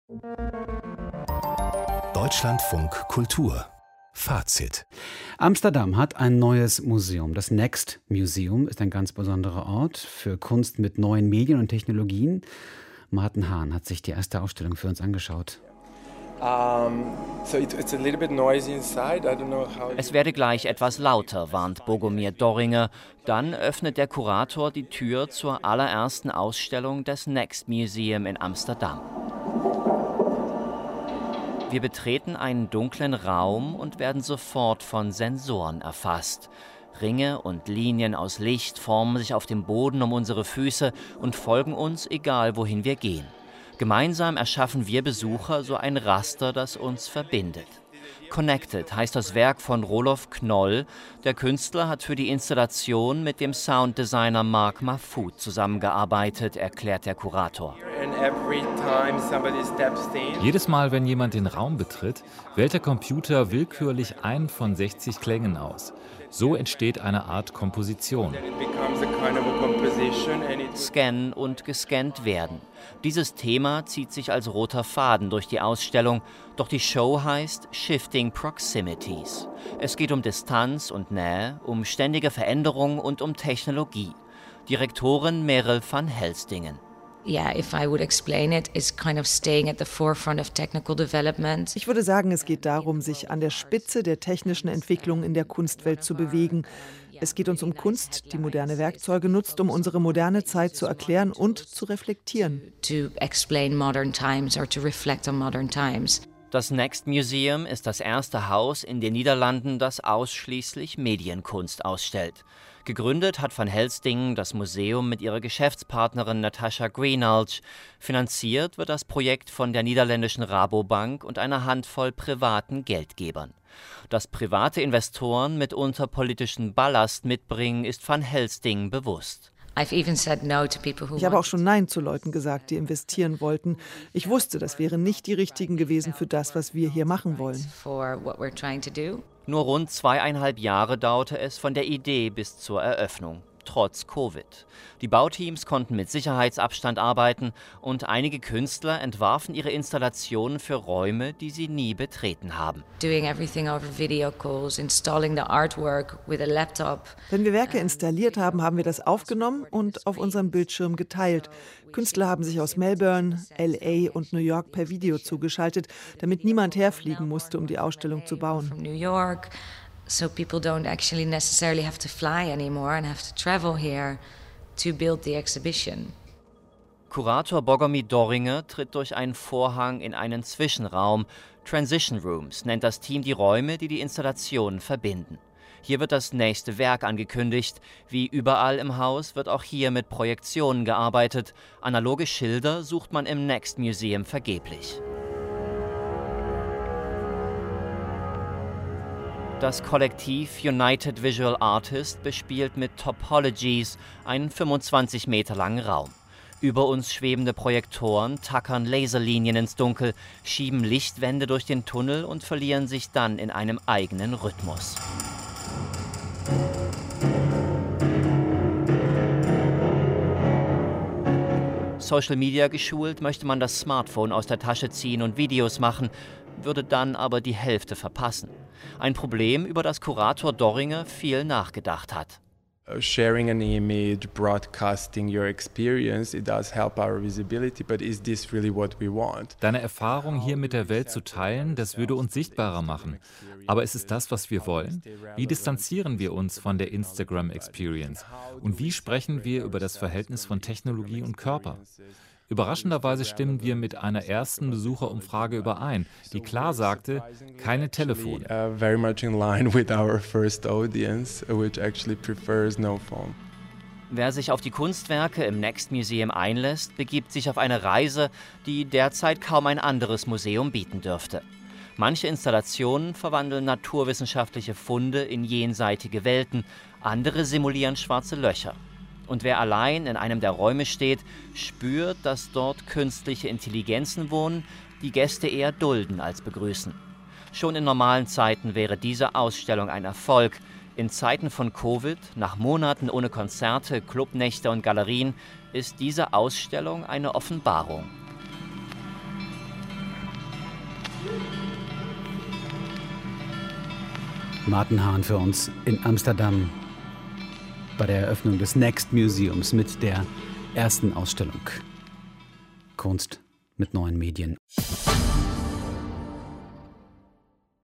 Deutschlandfunk Kultur. Fazit. Amsterdam hat ein neues Museum. Das Next Museum ist ein ganz besonderer Ort für Kunst mit neuen Medien und Technologien. Martin Hahn hat sich die erste Ausstellung für uns angeschaut. Es werde gleich etwas lauter, warnt Bogomir Doringer. Dann öffnet der Kurator die Tür zur allerersten Ausstellung des Next Museum in Amsterdam. Wir betreten einen dunklen Raum und werden sofort von Sensoren erfasst. Ringe und Linien aus Licht formen sich auf dem Boden um unsere Füße und folgen uns, egal wohin wir gehen. Gemeinsam erschaffen wir Besucher so ein Raster, das uns verbindet. Connected heißt das Werk von Roelof Knoll. Der Künstler hat für die Installation mit dem Sounddesigner Mark Mahfoud zusammengearbeitet, erklärt der Kurator. Jedes Mal, wenn jemand den Raum betritt, wählt der Computer willkürlich einen von 60 Klängen aus. So entsteht eine Art Komposition. Scannen und gescannt werden. Dieses Thema zieht sich als roter Faden durch die Ausstellung, doch die Show heißt Shifting Proximities. Es geht um Distanz und Nähe, um ständige Veränderung und um Technologie. Direktorin Merel van Helstingen. Ich würde sagen, es geht darum, sich an der Spitze der technischen Entwicklung in der Kunstwelt zu bewegen. Es geht uns um Kunst, die moderne Werkzeuge nutzt, um unsere moderne Zeit zu erklären und zu reflektieren. Das Next Museum ist das erste Haus in den Niederlanden, das ausschließlich Medienkunst ausstellt. Gegründet hat Van Helstingen das Museum mit ihrer Geschäftspartnerin Natasha Greenhalgh. Finanziert wird das Projekt von der niederländischen Rabobank und einer Handvoll privaten Geldgebern. Dass private Investoren mitunter politischen Ballast mitbringen, ist Van Helstingen bewusst. Ich habe auch schon Nein zu Leuten gesagt, die investieren wollten. Ich wusste, das wären nicht die richtigen gewesen für das, was wir hier machen wollen. Nur rund 2,5 Jahre dauerte es von der Idee bis zur Eröffnung, trotz Covid. Die Bauteams konnten mit Sicherheitsabstand arbeiten und einige Künstler entwarfen ihre Installationen für Räume, die sie nie betreten haben. Wenn wir Werke installiert haben, haben wir das aufgenommen und auf unserem Bildschirm geteilt. Künstler haben sich aus Melbourne, LA und New York per Video zugeschaltet, damit niemand herfliegen musste, um die Ausstellung zu bauen. So people don't actually necessarily have to fly anymore and have to travel here to build the exhibition. Kurator Bogomir Doringer tritt durch einen Vorhang in einen Zwischenraum. Transition Rooms nennt das Team die Räume, die die Installationen verbinden. Hier wird das nächste Werk angekündigt. Wie überall im Haus wird auch hier mit Projektionen gearbeitet. Analoge Schilder sucht man im Next Museum vergeblich. Das Kollektiv United Visual Artists bespielt mit Topologies einen 25 Meter langen Raum. Über uns schwebende Projektoren tackern Laserlinien ins Dunkel, schieben Lichtwände durch den Tunnel und verlieren sich dann in einem eigenen Rhythmus. Social Media geschult möchte man das Smartphone aus der Tasche ziehen und Videos machen, würde dann aber die Hälfte verpassen. Ein Problem, über das Kurator Doringer viel nachgedacht hat. Sharing an image, broadcasting your experience, it does help our visibility, but is this really what we want? Deine Erfahrung hier mit der Welt zu teilen, das würde uns sichtbarer machen. Aber ist es das, was wir wollen? Wie distanzieren wir uns von der Instagram-Experience? Und wie sprechen wir über das Verhältnis von Technologie und Körper? Überraschenderweise stimmen wir mit einer ersten Besucherumfrage überein, die klar sagte, keine Telefone. Very much in line with our first audience, which actually prefers no phone. Wer sich auf die Kunstwerke im Next Museum einlässt, begibt sich auf eine Reise, die derzeit kaum ein anderes Museum bieten dürfte. Manche Installationen verwandeln naturwissenschaftliche Funde in jenseitige Welten, andere simulieren schwarze Löcher. Und wer allein in einem der Räume steht, spürt, dass dort künstliche Intelligenzen wohnen, die Gäste eher dulden als begrüßen. Schon in normalen Zeiten wäre diese Ausstellung ein Erfolg. In Zeiten von Covid, nach Monaten ohne Konzerte, Clubnächte und Galerien, ist diese Ausstellung eine Offenbarung. Martin Hahn für uns in Amsterdam bei der Eröffnung des Next Museums mit der ersten Ausstellung Kunst mit neuen Medien.